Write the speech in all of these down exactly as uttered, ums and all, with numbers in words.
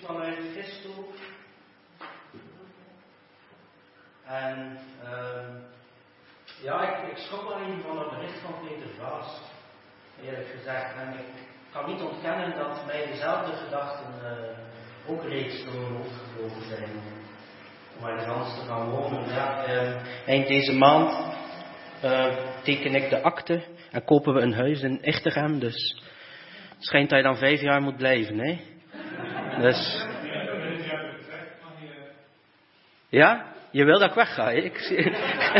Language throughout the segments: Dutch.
vanuit Gisto. En uh, ja, ik, ik schrok wel even van het bericht van Peter Vaas, eerlijk gezegd. En ik kan niet ontkennen dat mij dezelfde gedachten uh, ook reeds door mijn hoofd gevlogen zijn. Om ergens te gaan wonen. Ja, uh, eind deze maand uh, teken ik de akte en kopen we een huis in Echtegem. Dus het schijnt dat je dan vijf jaar moet blijven, hè? Dus. Ja? Je wil dat ik wegga, hè? Ik zie...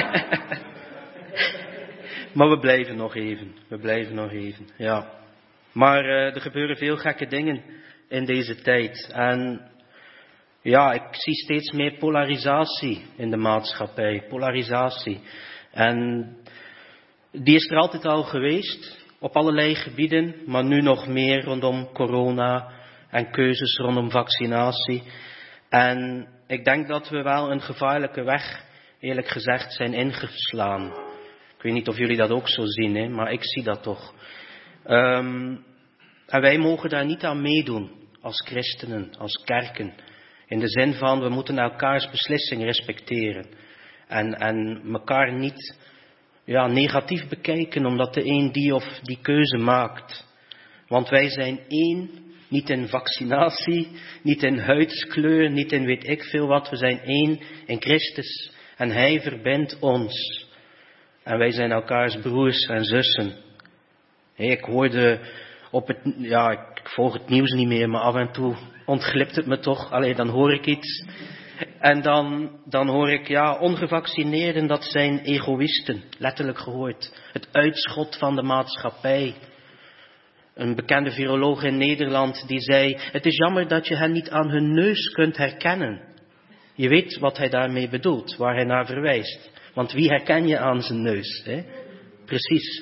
Maar we blijven nog even. We blijven nog even, ja. Maar uh, er gebeuren veel gekke dingen in deze tijd. En ja, ik zie steeds meer polarisatie in de maatschappij. Polarisatie. En die is er altijd al geweest. Op allerlei gebieden. Maar nu nog meer rondom corona. En keuzes rondom vaccinatie. En ik denk dat we wel een gevaarlijke weg, eerlijk gezegd, zijn ingeslaan. Ik weet niet of jullie dat ook zo zien, hè, maar ik zie dat toch. Um, en wij mogen daar niet aan meedoen, als christenen, als kerken. In de zin van, we moeten elkaars beslissingen respecteren. En, en elkaar niet ja, negatief bekijken, omdat de een die of die keuze maakt. Want wij zijn één. Niet in vaccinatie, niet in huidskleur, niet in weet ik veel wat. We zijn één in Christus en Hij verbindt ons. En wij zijn elkaars broers en zussen. Hey, ik hoorde op het, ja, ik volg het nieuws niet meer, maar af en toe ontglipt het me toch. Allee, dan hoor ik iets. En dan, dan hoor ik, ja, ongevaccineerden, dat zijn egoïsten. Letterlijk gehoord. Het uitschot van de maatschappij. Een bekende viroloog in Nederland die zei, het is jammer dat je hen niet aan hun neus kunt herkennen. Je weet wat hij daarmee bedoelt, waar hij naar verwijst. Want wie herken je aan zijn neus? Hè? Precies.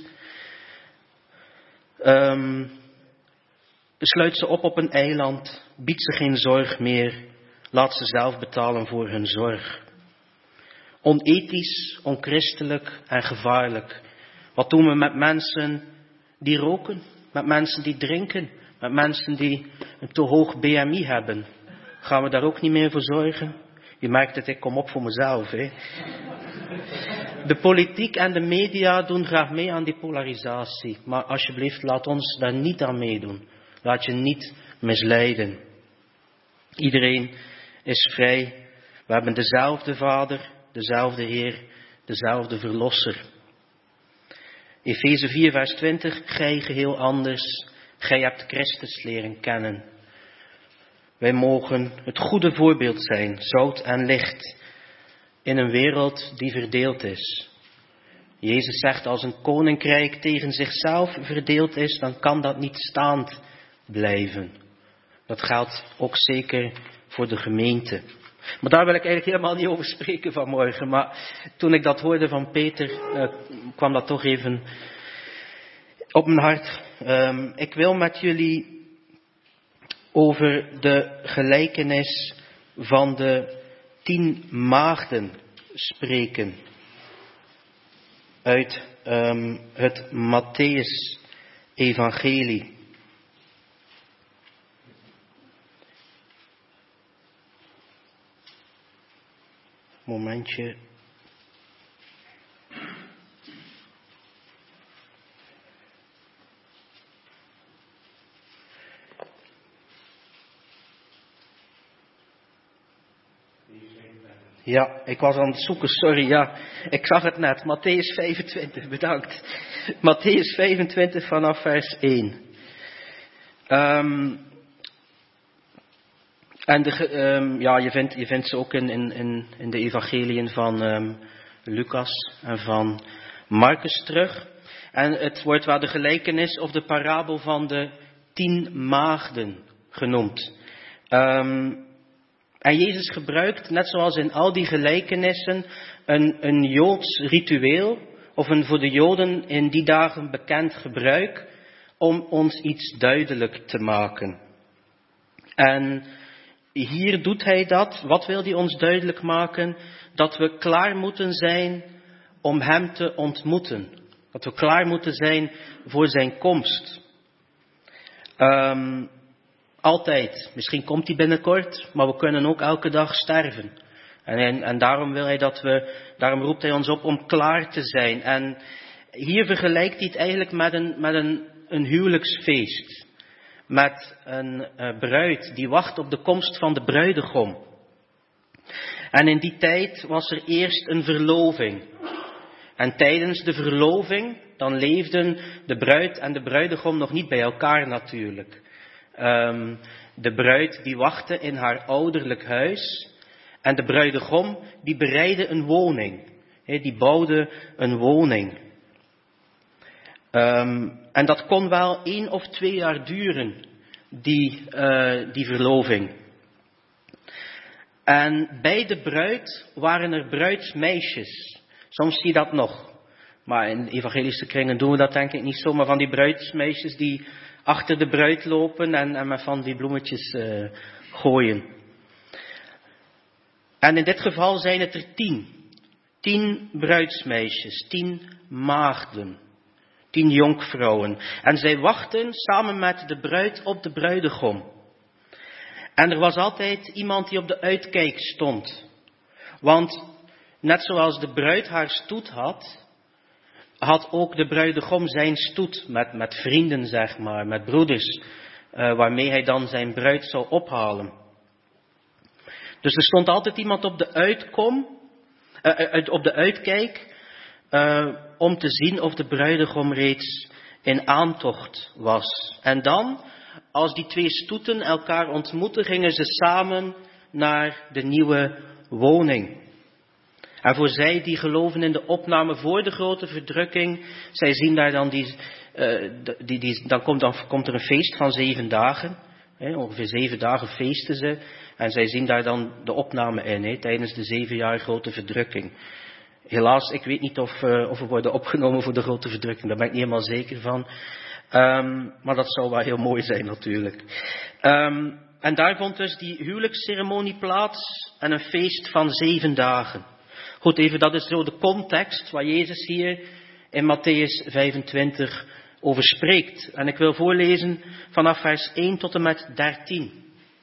Um, sluit ze op op een eiland, biedt ze geen zorg meer, laat ze zelf betalen voor hun zorg. Onethisch, onchristelijk en gevaarlijk. Wat doen we met mensen die roken? Met mensen die drinken, met mensen die een te hoog B M I hebben. Gaan we daar ook niet meer voor zorgen? Je merkt het, ik kom op voor mezelf. Hè? De politiek en de media doen graag mee aan die polarisatie. Maar alsjeblieft, laat ons daar niet aan meedoen. Laat je niet misleiden. Iedereen is vrij. We hebben dezelfde Vader, dezelfde Heer, dezelfde Verlosser. Efeze vier vers twintig, gij geheel anders, gij hebt Christus leren kennen. Wij mogen het goede voorbeeld zijn, zout en licht, in een wereld die verdeeld is. Jezus zegt, als een koninkrijk tegen zichzelf verdeeld is, dan kan dat niet staand blijven. Dat geldt ook zeker voor de gemeente. Maar daar wil ik eigenlijk helemaal niet over spreken vanmorgen. Maar toen ik dat hoorde van Peter, uh, kwam dat toch even op mijn hart. Um, ik wil met jullie over de gelijkenis van de tien maagden spreken. Uit um, het Mattheüs-evangelie. Momentje. Ja, ik was aan het zoeken, sorry, ja. Ik zag het net, Mattheüs vijfentwintig, bedankt. Mattheüs vijfentwintig vanaf vers één. Um, en de, um, ja, je vindt, je vindt ze ook in, in, in de evangeliën van um, Lucas en van Marcus terug. En het wordt wel de gelijkenis of de parabel van de tien maagden genoemd. Um, En Jezus gebruikt, net zoals in al die gelijkenissen, een, een Joods ritueel, of een voor de Joden in die dagen bekend gebruik, om ons iets duidelijk te maken. En hier doet hij dat. Wat wil hij ons duidelijk maken? Dat we klaar moeten zijn om hem te ontmoeten. Dat we klaar moeten zijn voor zijn komst. Um, Altijd. Misschien komt hij binnenkort, maar we kunnen ook elke dag sterven. En, en, en daarom wil hij dat we, daarom roept hij ons op om klaar te zijn. En hier vergelijkt hij het eigenlijk met een, met een, een huwelijksfeest. Met een uh, bruid die wacht op de komst van de bruidegom. En in die tijd was er eerst een verloving. En tijdens de verloving, dan leefden de bruid en de bruidegom nog niet bij elkaar natuurlijk. Um, de bruid die wachtte in haar ouderlijk huis. En de bruidegom die bereidde een woning. He, die bouwde een woning. Um, en dat kon wel één of twee jaar duren, die, uh, die verloving. En bij de bruid waren er bruidsmeisjes. Soms zie je dat nog. Maar in evangelische kringen doen we dat denk ik niet zo. Maar van die bruidsmeisjes die achter de bruid lopen en, en met van die bloemetjes uh, gooien. En in dit geval zijn het er tien. Tien bruidsmeisjes, tien maagden. Tien jonkvrouwen. En zij wachten samen met de bruid op de bruidegom. En er was altijd iemand die op de uitkijk stond. Want net zoals de bruid haar stoet had, had ook de bruidegom zijn stoet met, met vrienden, zeg maar, met broeders, uh, waarmee hij dan zijn bruid zou ophalen. Dus er stond altijd iemand op de uitkom, uh, uit, op de uitkijk, uh, om te zien of de bruidegom reeds in aantocht was. En dan, als die twee stoeten elkaar ontmoetten, gingen ze samen naar de nieuwe woning. En voor zij die geloven in de opname voor de grote verdrukking, zij zien daar dan die, uh, die, die dan, komt, dan komt er een feest van zeven dagen. Hè, ongeveer zeven dagen feesten ze. En zij zien daar dan de opname in, hè, tijdens de zeven jaar grote verdrukking. Helaas, ik weet niet of, uh, of we worden opgenomen voor de grote verdrukking. Daar ben ik niet helemaal zeker van. Um, maar dat zou wel heel mooi zijn natuurlijk. Um, en daar vond dus die huwelijksceremonie plaats en een feest van zeven dagen. Goed, even, dat is zo de context waar Jezus hier in Matthäus vijfentwintig over spreekt. En ik wil voorlezen vanaf vers één tot en met dertien.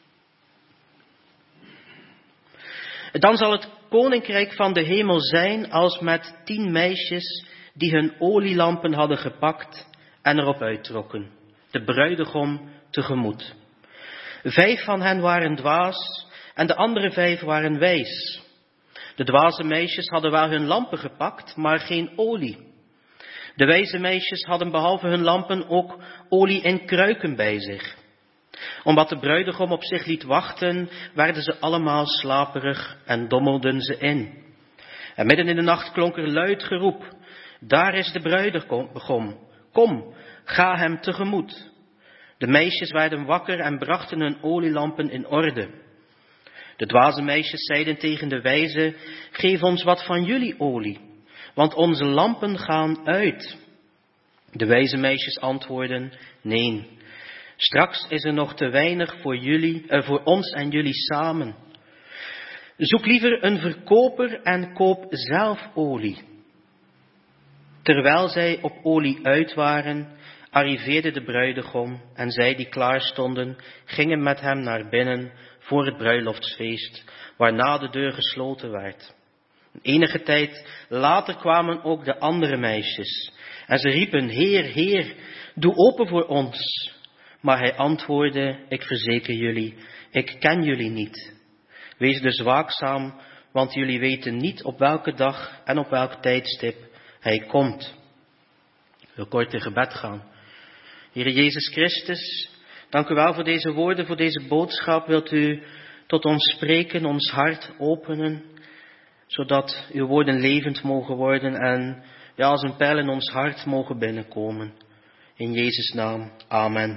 Dan zal het koninkrijk van de hemel zijn als met tien meisjes die hun olielampen hadden gepakt en erop uittrokken, de bruidegom tegemoet. Vijf van hen waren dwaas en de andere vijf waren wijs. De dwaze meisjes hadden wel hun lampen gepakt, maar geen olie. De wijze meisjes hadden behalve hun lampen ook olie in kruiken bij zich. Omdat de bruidegom op zich liet wachten, werden ze allemaal slaperig en dommelden ze in. En midden in de nacht klonk er luid geroep: daar is de bruidegom, kom, ga hem tegemoet. De meisjes werden wakker en brachten hun olielampen in orde. De dwaze meisjes zeiden tegen de wijze: geef ons wat van jullie olie, want onze lampen gaan uit. De wijze meisjes antwoordden: nee, straks is er nog te weinig voor jullie, uh, voor ons en jullie samen. Zoek liever een verkoper en koop zelf olie. Terwijl zij op olie uit waren, arriveerde de bruidegom en zij die klaar stonden, gingen met hem naar binnen voor het bruiloftsfeest, waarna de deur gesloten werd. Enige tijd later kwamen ook de andere meisjes en ze riepen: Heer, Heer, doe open voor ons. Maar hij antwoordde: ik verzeker jullie, ik ken jullie niet. Wees dus waakzaam, want jullie weten niet op welke dag en op welk tijdstip hij komt. Ik wil kort in gebed gaan. Heere Jezus Christus, dank u wel voor deze woorden, voor deze boodschap. Wilt u tot ons spreken, ons hart openen, zodat uw woorden levend mogen worden en ja, als een pijl in ons hart mogen binnenkomen. In Jezus' naam, amen.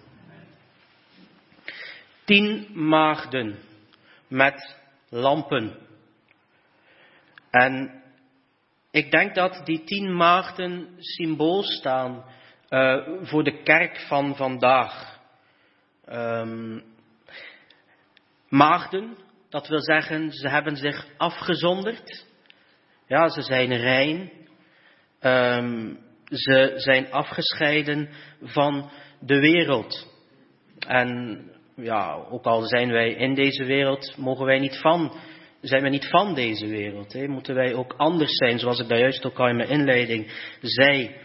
Tien maagden met lampen. En ik denk dat die tien maagden symbool staan uh, voor de kerk van vandaag. Um, maagden, dat wil zeggen, ze hebben zich afgezonderd. Ja, ze zijn rein. Um, ze zijn afgescheiden van de wereld. En ja, ook al zijn wij in deze wereld, mogen wij niet van, zijn we niet van deze wereld. Hè? Moeten wij ook anders zijn, zoals ik daar juist ook al in mijn inleiding zei.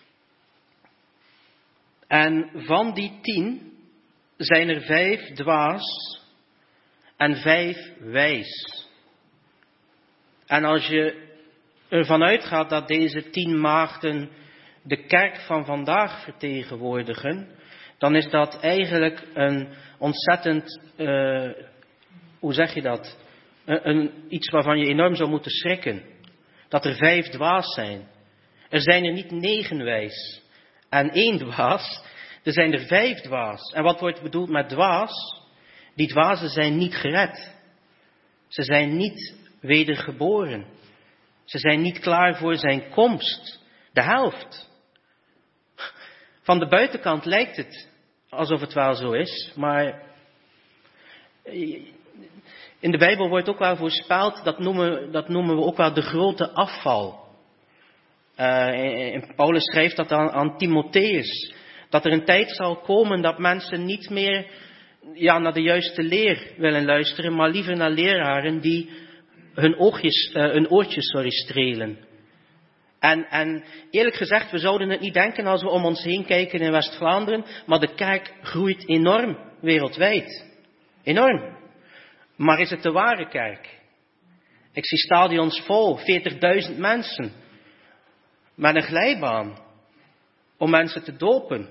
En van die tien zijn er vijf dwaas en vijf wijs. En als je ervan uitgaat dat deze tien maagden de kerk van vandaag vertegenwoordigen, dan is dat eigenlijk een ontzettend, uh, hoe zeg je dat, een, een, iets waarvan je enorm zou moeten schrikken. Dat er vijf dwaas zijn. Er zijn er niet negen wijs en één dwaas, er zijn er vijf dwaas. En wat wordt bedoeld met dwaas? Die dwazen zijn niet gered. Ze zijn niet wedergeboren. Ze zijn niet klaar voor zijn komst. De helft. Van de buitenkant lijkt het alsof het wel zo is, maar in de Bijbel wordt ook wel voorspeld, dat noemen, dat noemen we ook wel de grote afval. Uh, en Paulus schrijft dat aan, aan Timotheus, dat er een tijd zal komen dat mensen niet meer ja, naar de juiste leer willen luisteren, maar liever naar leraren die hun, oogjes, uh, hun oortjes sorry, strelen. En, en eerlijk gezegd, we zouden het niet denken als we om ons heen kijken in West-Vlaanderen, maar de kerk groeit enorm wereldwijd. Enorm. Maar is het de ware kerk? Ik zie stadions vol, veertigduizend mensen, met een glijbaan, om mensen te dopen.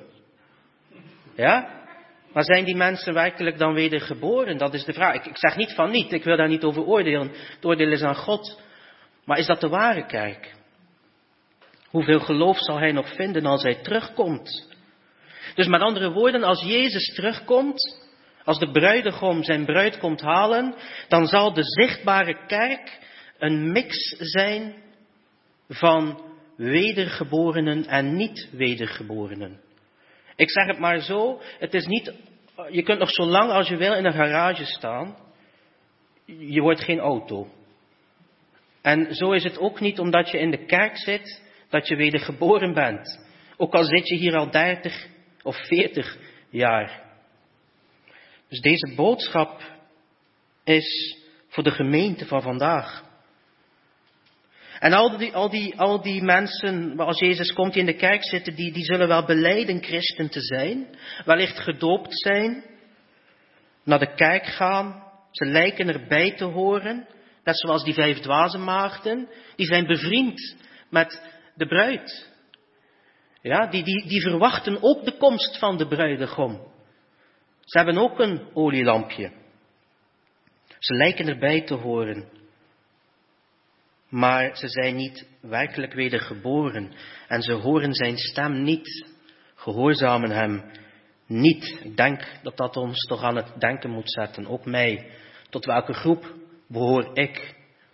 Ja? Maar zijn die mensen werkelijk dan wedergeboren? Dat is de vraag. Ik, ik zeg niet van niet, ik wil daar niet over oordelen. Het oordeel is aan God. Maar is dat de ware kerk? Hoeveel geloof zal hij nog vinden als hij terugkomt? Dus met andere woorden, als Jezus terugkomt, als de bruidegom zijn bruid komt halen, dan zal de zichtbare kerk een mix zijn van wedergeborenen en niet wedergeborenen. Ik zeg het maar zo, het is niet, je kunt nog zo lang als je wil in een garage staan, je wordt geen auto. En zo is het ook niet omdat je in de kerk zit, dat je wedergeboren bent. Ook al zit je hier al dertig of veertig jaar. Dus deze boodschap is voor de gemeente van vandaag. En al die, al die, al die mensen, als Jezus komt die in de kerk zitten, die, die zullen wel belijden christen te zijn. Wellicht gedoopt zijn. Naar de kerk gaan. Ze lijken erbij te horen. Net zoals die vijf dwazenmaagden. Die zijn bevriend met de bruid. Ja, die, die, die verwachten ook de komst van de bruidegom. Ze hebben ook een olielampje. Ze lijken erbij te horen. Maar ze zijn niet werkelijk wedergeboren. En ze horen zijn stem niet. Gehoorzamen hem niet. Ik denk dat dat ons toch aan het denken moet zetten. Ook mij. Tot welke groep behoor ik?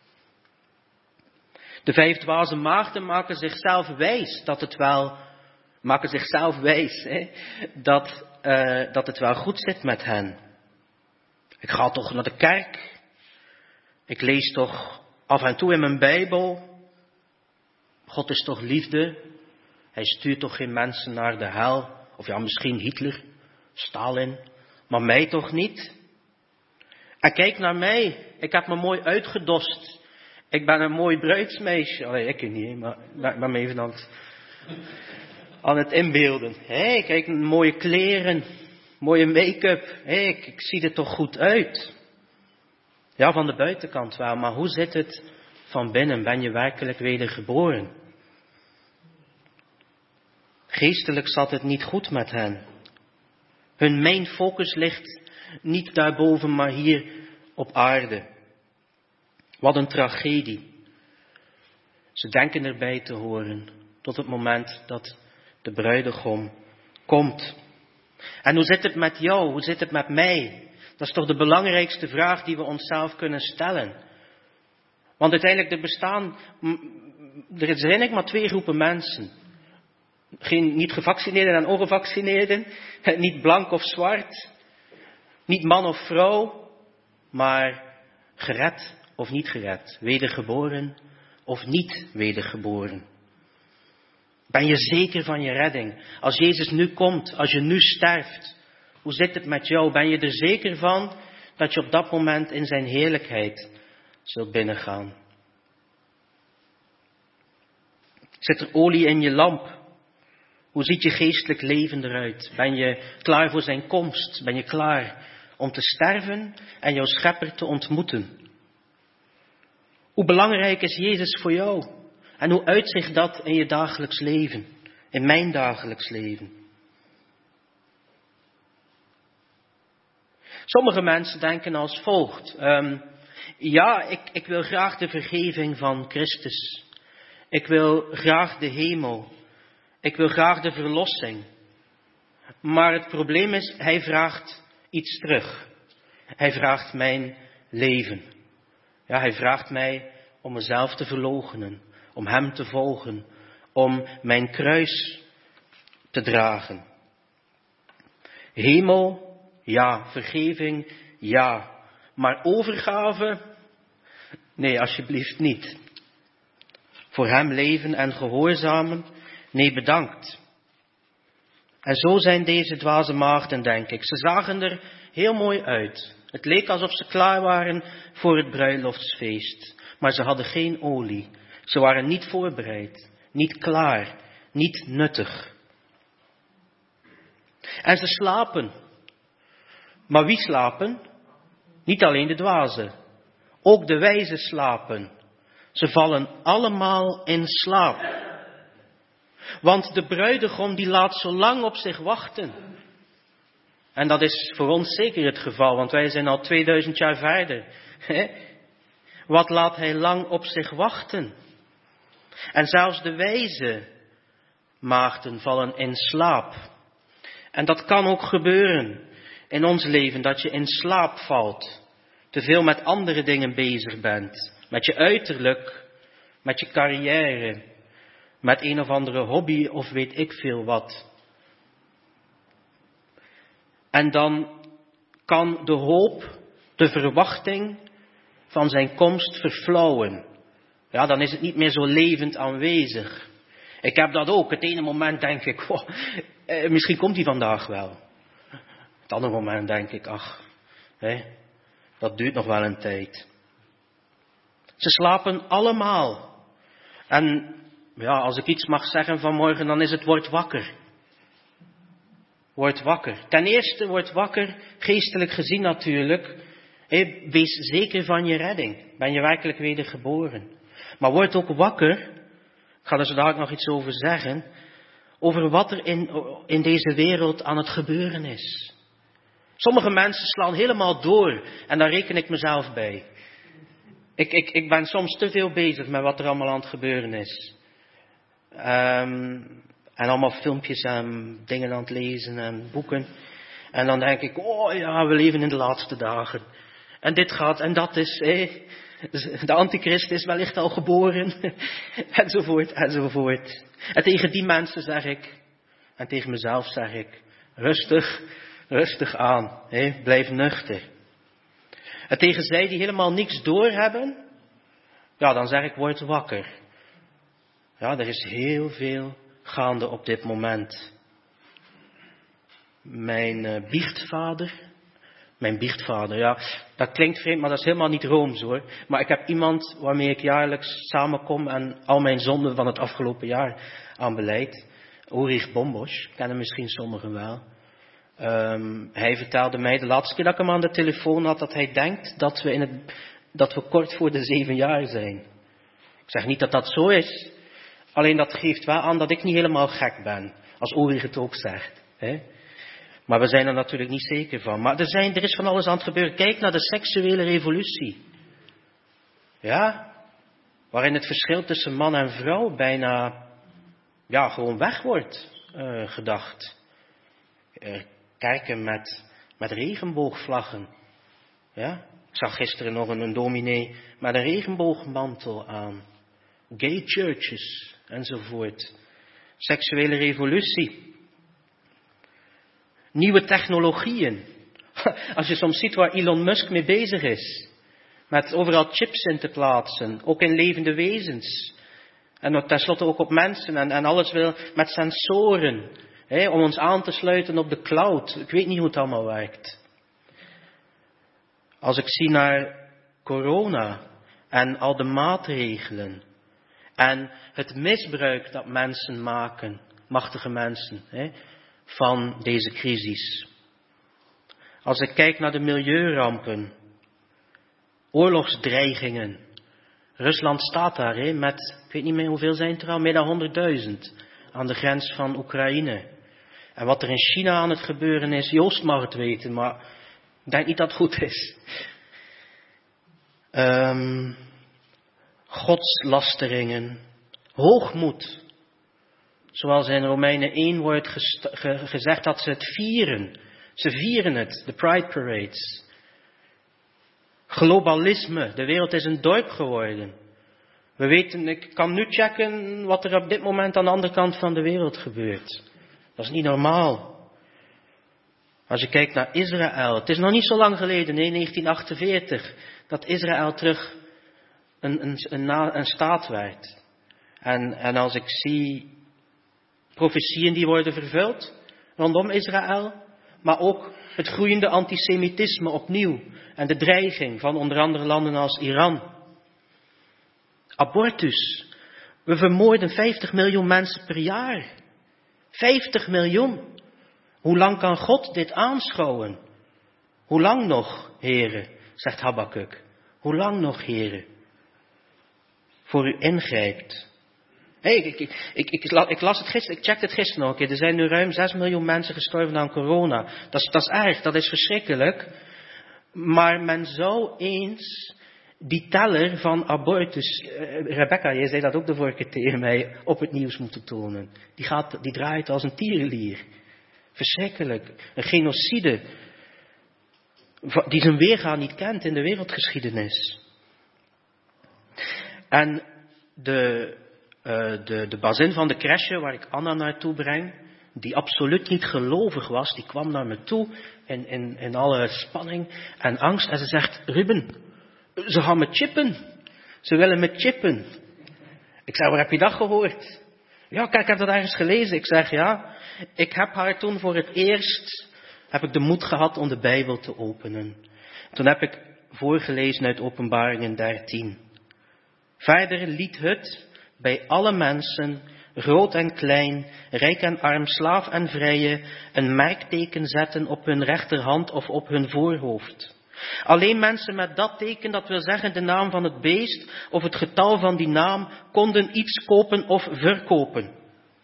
De vijf dwaze maagden maken zichzelf wijs. Dat het wel... Maken zichzelf wijs. Hè, dat, uh, dat het wel goed zit met hen. Ik ga toch naar de kerk. Ik lees toch... af en toe in mijn Bijbel, God is toch liefde? Hij stuurt toch geen mensen naar de hel? Of ja, misschien Hitler, Stalin, maar mij toch niet? En kijk naar mij, ik heb me mooi uitgedost. Ik ben een mooi bruidsmeisje. Allee, ik niet, maar ik ben me even aan het, aan het inbeelden. Hé, hey, kijk, mooie kleren, mooie make-up. Hé, hey, ik, ik zie er toch goed uit. Ja, van de buitenkant wel, maar hoe zit het van binnen? Ben je werkelijk wedergeboren? Geestelijk zat het niet goed met hen. Hun main focus ligt niet daarboven, maar hier op aarde. Wat een tragedie. Ze denken erbij te horen tot het moment dat de bruidegom komt. En hoe zit het met jou? Hoe zit het met mij? Dat is toch de belangrijkste vraag die we onszelf kunnen stellen. Want uiteindelijk er bestaan, er zijn eigenlijk maar twee groepen mensen. Geen niet gevaccineerden en ongevaccineerden, niet blank of zwart, niet man of vrouw, maar gered of niet gered, wedergeboren of niet wedergeboren. Ben je zeker van je redding? Als Jezus nu komt, als je nu sterft, Hoe zit het met jou? Ben je er zeker van dat je op dat moment in zijn heerlijkheid zult binnengaan? Zit er olie in je lamp? Hoe ziet je geestelijk leven eruit? Ben je klaar voor zijn komst? Ben je klaar om te sterven en jouw schepper te ontmoeten? Hoe belangrijk is Jezus voor jou? En hoe uitzicht dat in je dagelijks leven? In mijn dagelijks leven? Sommige mensen denken als volgt. Um, ja, ik, ik wil graag de vergeving van Christus. Ik wil graag de hemel. Ik wil graag de verlossing. Maar het probleem is, hij vraagt iets terug. Hij vraagt mijn leven. Ja, hij vraagt mij om mezelf te verloochenen. Om hem te volgen. Om mijn kruis te dragen. Hemel, ja. Vergeving, ja. Maar overgave? Nee, alsjeblieft niet. Voor hem leven en gehoorzamen? Nee, bedankt. En zo zijn deze dwaze maagden, denk ik. Ze zagen er heel mooi uit. Het leek alsof ze klaar waren voor het bruiloftsfeest. Maar ze hadden geen olie. Ze waren niet voorbereid, niet klaar, niet nuttig. En ze slapen. Maar wie slapen? Niet alleen de dwazen. Ook de wijzen slapen. Ze vallen allemaal in slaap. Want de bruidegom die laat zo lang op zich wachten. En dat is voor ons zeker het geval, want wij zijn al tweeduizend jaar verder. Wat laat hij lang op zich wachten? En zelfs de wijze maagden vallen in slaap. En dat kan ook gebeuren in ons leven, dat je in slaap valt. Te veel met andere dingen bezig bent. Met je uiterlijk, met je carrière, met een of andere hobby of weet ik veel wat. En dan kan de hoop, de verwachting van zijn komst verflauwen. Ja, dan is het niet meer zo levend aanwezig. Ik heb dat ook. Het ene moment denk ik, oh, eh, misschien komt hij vandaag wel. Het andere moment denk ik, ach, hè, dat duurt nog wel een tijd. Ze slapen allemaal. En ja, als ik iets mag zeggen vanmorgen, dan is het word wakker. Word wakker. Ten eerste word wakker, geestelijk gezien natuurlijk. Hé, wees zeker van je redding. Ben je werkelijk wedergeboren. Maar word ook wakker, ik ga er zo dadelijk nog iets over zeggen, over wat er in, in deze wereld aan het gebeuren is. Sommige mensen slaan helemaal door en daar reken ik mezelf bij. Ik, ik, ik ben soms te veel bezig met wat er allemaal aan het gebeuren is. Um, en allemaal filmpjes en dingen aan het lezen en boeken. En dan denk ik, oh ja, we leven in de laatste dagen. En dit gaat en dat is, eh, de antichrist is wellicht al geboren. enzovoort, enzovoort. En tegen die mensen zeg ik, en tegen mezelf zeg ik, rustig, rustig aan. Eh, blijf nuchter. En tegen zij die helemaal niks doorhebben, ja, dan zeg ik, word wakker. Ja, er is heel veel gaande op dit moment. Mijn uh, biechtvader, mijn biechtvader, ja, dat klinkt vreemd, maar dat is helemaal niet rooms hoor. Maar ik heb iemand waarmee ik jaarlijks samenkom en al mijn zonden van het afgelopen jaar aanbeleid. Ulrich Bombos, kennen misschien sommigen wel. Um, hij vertelde mij de laatste keer dat ik hem aan de telefoon had, dat hij denkt dat we, in het, dat we kort voor de zeven jaar zijn. Ik zeg niet dat dat zo is, alleen dat geeft wel aan dat ik niet helemaal gek ben, als Ulrich het ook zegt. Hè? Maar we zijn er natuurlijk niet zeker van. Maar er, zijn, er is van alles aan het gebeuren. Kijk naar de seksuele revolutie. Ja, waarin het verschil tussen man en vrouw bijna, ja, gewoon weg wordt uh, gedacht. Uh, Kerken met, met regenboogvlaggen. Ja? Ik zag gisteren nog een, een dominee met een regenboogmantel aan. Gay churches enzovoort. Seksuele revolutie. Nieuwe technologieën. Als je soms ziet waar Elon Musk mee bezig is. Met overal chips in te plaatsen. Ook in levende wezens. En tenslotte ook op mensen. En, en alles wil met sensoren. Hè, om ons aan te sluiten op de cloud. Ik weet niet hoe het allemaal werkt. Als ik zie naar corona en al de maatregelen en het misbruik dat mensen maken, machtige mensen, hè, van deze crisis. Als ik kijk naar de milieurampen, oorlogsdreigingen. Rusland staat daar hè, met, ik weet niet meer hoeveel zijn het er al, meer dan honderdduizend aan de grens van Oekraïne. En wat er in China aan het gebeuren is, Joost mag het weten, maar ik denk niet dat het goed is. Um, godslasteringen, hoogmoed. Zoals in Romeinen één wordt gest- ge- gezegd dat ze het vieren. Ze vieren het, de Pride Parades. Globalisme, de wereld is een dorp geworden. We weten, ik kan nu checken wat er op dit moment aan de andere kant van de wereld gebeurt. Dat is niet normaal. Als je kijkt naar Israël, het is nog niet zo lang geleden, nee, negentien achtenveertig, dat Israël terug een, een, een, een staat werd. En, en als ik zie profetieën die worden vervuld rondom Israël, maar ook het groeiende antisemitisme opnieuw en de dreiging van onder andere landen als Iran. Abortus. We vermoorden vijftig miljoen mensen per jaar. vijftig miljoen. Hoe lang kan God dit aanschouwen? Hoe lang nog, heren, zegt Habakuk. Hoe lang nog, heren, voor u ingrijpt? Hey, ik, ik, ik, ik, ik las het gisteren, ik checkte het gisteren nog een keer. Er zijn nu ruim zes miljoen mensen gestorven aan corona. Dat is, dat is erg, dat is verschrikkelijk. Maar men zou eens die teller van abortus, uh, Rebecca, jij zei dat ook de vorige keer tegen mij, op het nieuws moeten tonen. Die, gaat, die draait als een tierenlier. Verschrikkelijk. Een genocide die zijn weerga niet kent in de wereldgeschiedenis. En de, uh, de, de bazin van de crèche waar ik Anna naartoe breng, die absoluut niet gelovig was, die kwam naar me toe in, in, in alle spanning en angst. En ze zegt, Ruben, ze gaan me chippen. Ze willen me chippen. Ik zeg, waar heb je dat gehoord? Ja, kijk, ik heb dat ergens gelezen. Ik zeg, ja, ik heb haar toen voor het eerst, heb ik de moed gehad om de Bijbel te openen. Toen heb ik voorgelezen uit Openbaringen dertien. Verder liet het bij alle mensen, groot en klein, rijk en arm, slaaf en vrije, een merkteken zetten op hun rechterhand of op hun voorhoofd. Alleen mensen met dat teken, dat wil zeggen de naam van het beest of het getal van die naam, konden iets kopen of verkopen.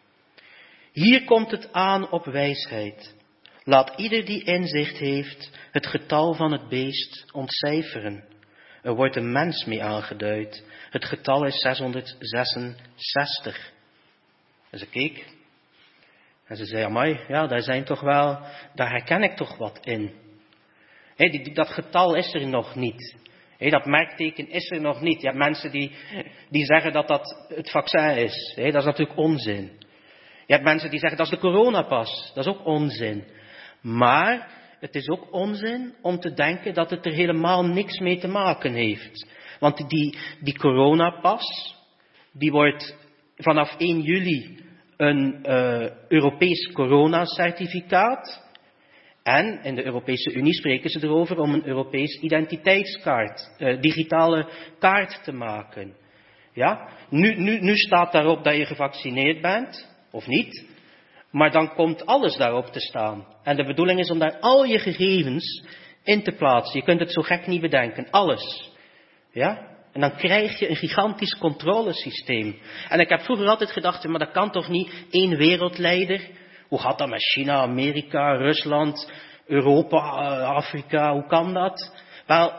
Hier komt het aan op wijsheid. Laat ieder die inzicht heeft het getal van het beest ontcijferen. Er wordt een mens mee aangeduid. Het getal is zeshonderdzesenzestig. En ze keek. En ze zei, amai, ja, daar zijn toch wel, daar herken ik toch wat in. He, die, die, dat getal is er nog niet. He, dat merkteken is er nog niet. Je hebt mensen die, die zeggen dat dat het vaccin is. He, dat is natuurlijk onzin. Je hebt mensen die zeggen dat is de coronapas. Dat is ook onzin. Maar het is ook onzin om te denken dat het er helemaal niks mee te maken heeft. Want die, die coronapas, die wordt vanaf één juli een uh, Europees coronacertificaat. En in de Europese Unie spreken ze erover om een Europees identiteitskaart, uh, digitale kaart te maken. Ja? Nu, nu, nu staat daarop dat je gevaccineerd bent, of niet. Maar dan komt alles daarop te staan. En de bedoeling is om daar al je gegevens in te plaatsen. Je kunt het zo gek niet bedenken. Alles. Ja? En dan krijg je een gigantisch controlesysteem. En ik heb vroeger altijd gedacht, maar dat kan toch niet één wereldleider? Hoe gaat dat met China, Amerika, Rusland, Europa, Afrika? Hoe kan dat? Wel,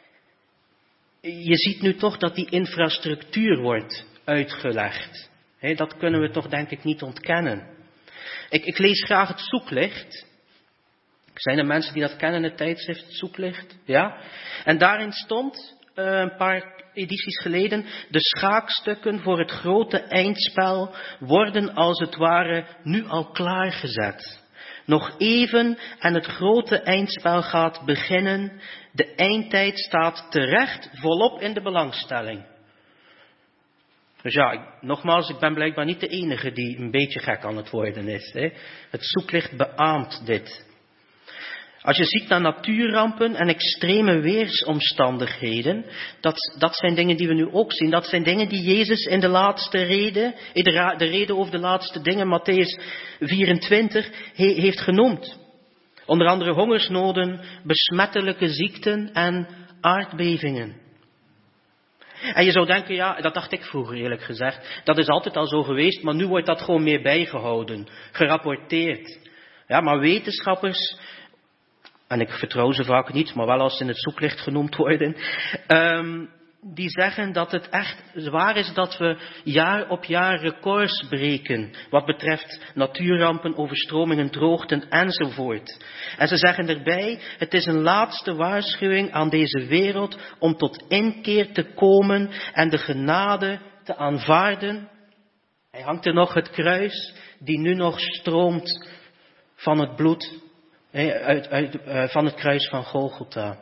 je ziet nu toch dat die infrastructuur wordt uitgelegd. He, dat kunnen we toch denk ik niet ontkennen. Ik, ik lees graag het Zoeklicht. Zijn er mensen die dat kennen, het tijdschrift het Zoeklicht? Ja? En daarin stond uh, een paar edities geleden, de schaakstukken voor het grote eindspel worden als het ware nu al klaargezet. Nog even en het grote eindspel gaat beginnen. De eindtijd staat terecht volop in de belangstelling. Dus ja, ik, nogmaals, ik ben blijkbaar niet de enige die een beetje gek aan het worden is. Hè. Het zoeklicht beaamt dit. Als je ziet naar natuurrampen en extreme weersomstandigheden, dat, dat zijn dingen die we nu ook zien. Dat zijn dingen die Jezus in de laatste reden, in de, ra, de reden over de laatste dingen, Matthäus vierentwintig, he, heeft genoemd. Onder andere hongersnoden, besmettelijke ziekten en aardbevingen. En je zou denken, ja, dat dacht ik vroeger eerlijk gezegd, dat is altijd al zo geweest, maar nu wordt dat gewoon meer bijgehouden, gerapporteerd. Ja, maar wetenschappers, en ik vertrouw ze vaak niet, maar wel als ze in het zoeklicht genoemd worden, um, die zeggen dat het echt waar is dat we jaar op jaar records breken, wat betreft natuurrampen, overstromingen, droogten enzovoort. En ze zeggen erbij, het is een laatste waarschuwing aan deze wereld om tot inkeer te komen en de genade te aanvaarden. Hij hangt er nog het kruis, die nu nog stroomt van het bloed, uit, uit, uh, van het kruis van Golgotha.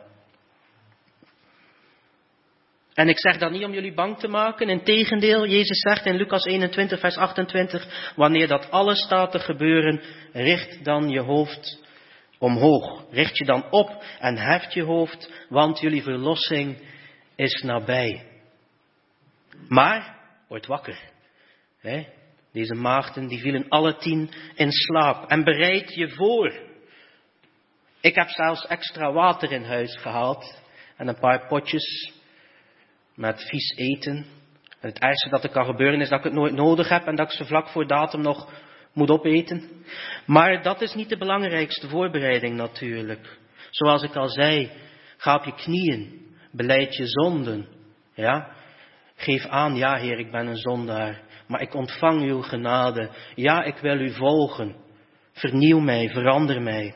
En ik zeg dat niet om jullie bang te maken. Integendeel, Jezus zegt in Lucas eenentwintig, vers achtentwintig, wanneer dat alles staat te gebeuren, richt dan je hoofd omhoog. Richt je dan op en heft je hoofd, want jullie verlossing is nabij. Maar, word wakker. He? Deze maagden, die vielen alle tien in slaap. En bereid je voor. Ik heb zelfs extra water in huis gehaald. En een paar potjes met vies eten. En het ergste dat er kan gebeuren is dat ik het nooit nodig heb en dat ik ze vlak voor datum nog moet opeten. Maar dat is niet de belangrijkste voorbereiding natuurlijk. Zoals ik al zei, ga op je knieën, belijd je zonden. Ja? Geef aan, ja Heer, ik ben een zondaar, maar ik ontvang uw genade. Ja, ik wil u volgen. Vernieuw mij, verander mij.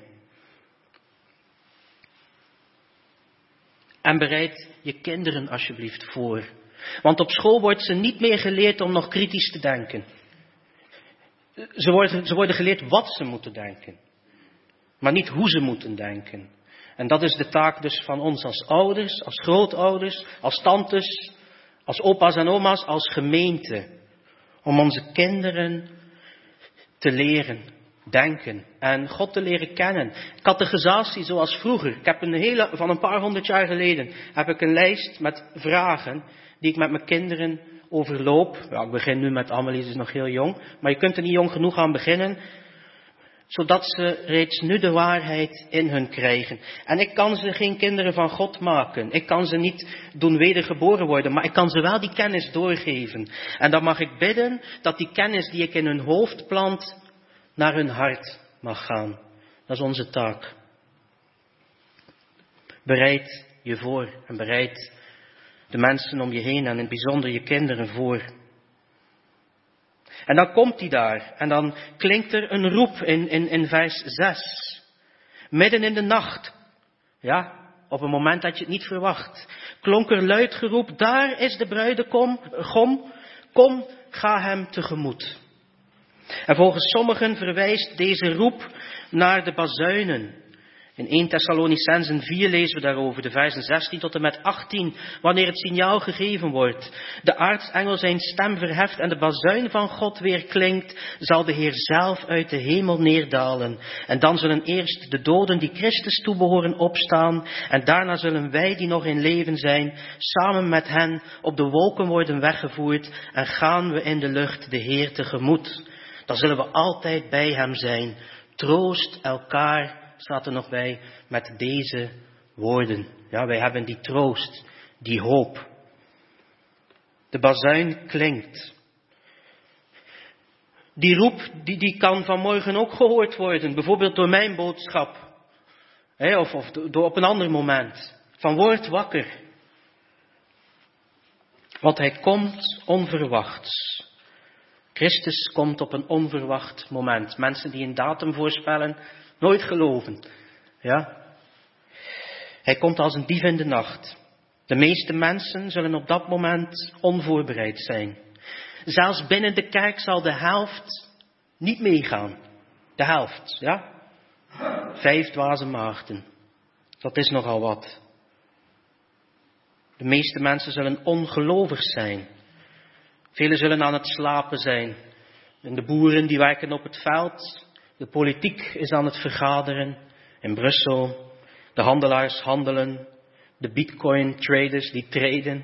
En bereid je kinderen alsjeblieft voor. Want op school wordt ze niet meer geleerd om nog kritisch te denken. Ze worden, ze worden geleerd wat ze moeten denken. Maar niet hoe ze moeten denken. En dat is de taak dus van ons als ouders, als grootouders, als tantes, als opa's en oma's, als gemeente. Om onze kinderen te leren denken en God te leren kennen. Catechisatie zoals vroeger. Ik heb een hele, van een paar honderd jaar geleden, heb ik een lijst met vragen die ik met mijn kinderen overloop. Ja, ik begin nu met Amelie, ze is nog heel jong. Maar je kunt er niet jong genoeg aan beginnen, zodat ze reeds nu de waarheid in hun krijgen. En ik kan ze geen kinderen van God maken. Ik kan ze niet doen wedergeboren worden, maar ik kan ze wel die kennis doorgeven. En dan mag ik bidden dat die kennis die ik in hun hoofd plant, naar hun hart mag gaan. Dat is onze taak. Bereid je voor en bereid de mensen om je heen en in het bijzonder je kinderen voor. En dan komt hij daar en dan klinkt er een roep in, in, in vers zes. Midden in de nacht, ja, op een moment dat je het niet verwacht, klonk er luid geroep, daar is de bruidegom, gom, kom, ga hem tegemoet. En volgens sommigen verwijst deze roep naar de bazuinen. In eerste Thessalonicenzen vier lezen we daarover, de versen zestien tot en met achttien, wanneer het signaal gegeven wordt. De aartsengel zijn stem verheft en de bazuin van God weer klinkt, zal de Heer zelf uit de hemel neerdalen. En dan zullen eerst de doden die Christus toebehoren opstaan, en daarna zullen wij die nog in leven zijn, samen met hen op de wolken worden weggevoerd, en gaan we in de lucht de Heer tegemoet. Dan zullen we altijd bij hem zijn. Troost elkaar, staat er nog bij, met deze woorden. Ja, wij hebben die troost, die hoop. De bazuin klinkt. Die roep, die, die kan vanmorgen ook gehoord worden. Bijvoorbeeld door mijn boodschap. Hè, of, of door op een ander moment. Van word wakker. Want hij komt onverwachts. Christus komt op een onverwacht moment. Mensen die een datum voorspellen, nooit geloven. Ja? Hij komt als een dief in de nacht. De meeste mensen zullen op dat moment onvoorbereid zijn. Zelfs binnen de kerk zal de helft niet meegaan. De helft, ja? Vijf dwaze maagden. Dat is nogal wat. De meeste mensen zullen ongelovig zijn. Velen zullen aan het slapen zijn. En de boeren die werken op het veld. De politiek is aan het vergaderen in Brussel. De handelaars handelen. De bitcoin traders die traden.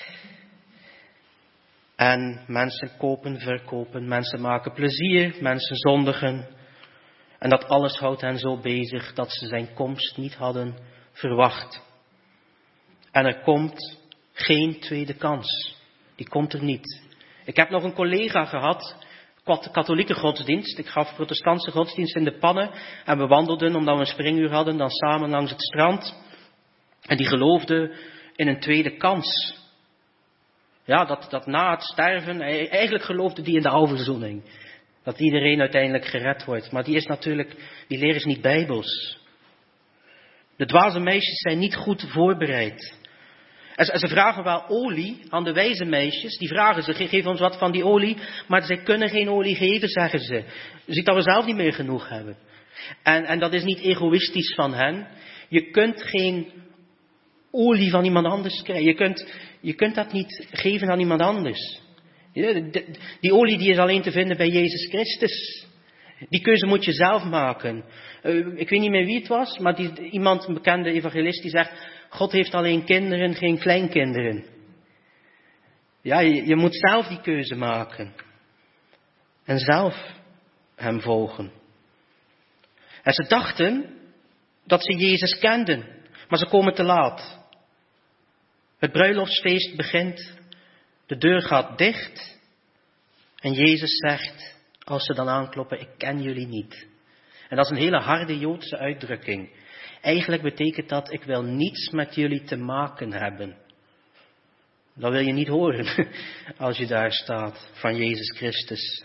En mensen kopen, verkopen. Mensen maken plezier. Mensen zondigen. En dat alles houdt hen zo bezig dat ze zijn komst niet hadden verwacht. En er komt geen tweede kans. Die komt er niet. Ik heb nog een collega gehad, katholieke godsdienst. Ik gaf protestantse godsdienst in de pannen. En we wandelden, omdat we een springuur hadden, dan samen langs het strand. En die geloofde in een tweede kans. Ja, dat, dat na het sterven, eigenlijk geloofde die in de alverzoening. Dat iedereen uiteindelijk gered wordt. Maar die is natuurlijk, die leer is niet bijbels. De dwaze meisjes zijn niet goed voorbereid. En ze, ze vragen wel olie aan de wijze meisjes. Die vragen ze, geef ons wat van die olie. Maar zij kunnen geen olie geven, zeggen ze. Je ziet dat we zelf niet meer genoeg hebben. En, en dat is niet egoïstisch van hen. Je kunt geen olie van iemand anders krijgen. Je kunt, je kunt dat niet geven aan iemand anders. Die olie die is alleen te vinden bij Jezus Christus. Die keuze moet je zelf maken. Uh, ik weet niet meer wie het was, maar die, iemand, een bekende evangelist, die zegt, God heeft alleen kinderen, geen kleinkinderen. Ja, je, je moet zelf die keuze maken. En zelf hem volgen. En ze dachten dat ze Jezus kenden, maar ze komen te laat. Het bruiloftsfeest begint. De deur gaat dicht. En Jezus zegt, als ze dan aankloppen, ik ken jullie niet. En dat is een hele harde Joodse uitdrukking. Eigenlijk betekent dat, ik wil niets met jullie te maken hebben. Dat wil je niet horen, als je daar staat, van Jezus Christus.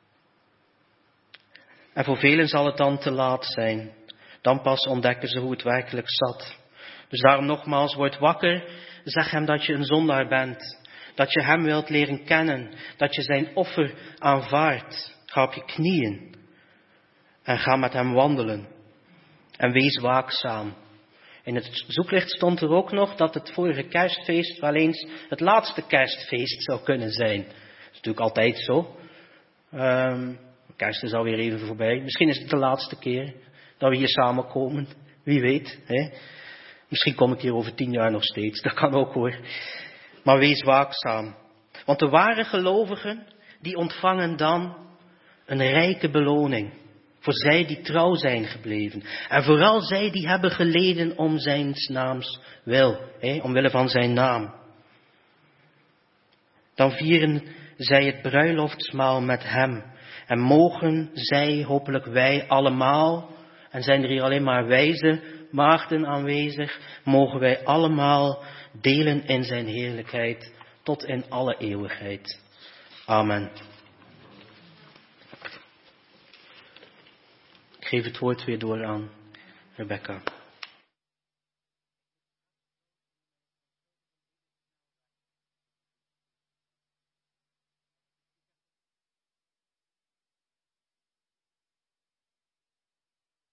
En voor velen zal het dan te laat zijn. Dan pas ontdekken ze hoe het werkelijk zat. Dus daarom nogmaals, word wakker. Zeg hem dat je een zondaar bent. Dat je hem wilt leren kennen. Dat je zijn offer aanvaardt. Ga op je knieën. En ga met hem wandelen. En wees waakzaam. In het zoeklicht stond er ook nog dat het vorige kerstfeest wel eens het laatste kerstfeest zou kunnen zijn. Dat is natuurlijk altijd zo. Um, kerst is alweer even voorbij. Misschien is het de laatste keer dat we hier samenkomen. Wie weet. Hè? Misschien kom ik hier over tien jaar nog steeds. Dat kan ook hoor. Maar wees waakzaam. Want de ware gelovigen, die ontvangen dan een rijke beloning. Voor zij die trouw zijn gebleven. En vooral zij die hebben geleden om zijn naams wil. Hè, omwille van zijn naam. Dan vieren zij het bruiloftsmaal met hem. En mogen zij, hopelijk wij allemaal, en zijn er hier alleen maar wijze maagden aanwezig, mogen wij allemaal delen in zijn heerlijkheid tot in alle eeuwigheid. Amen. Ik geef het woord weer door aan Rebecca.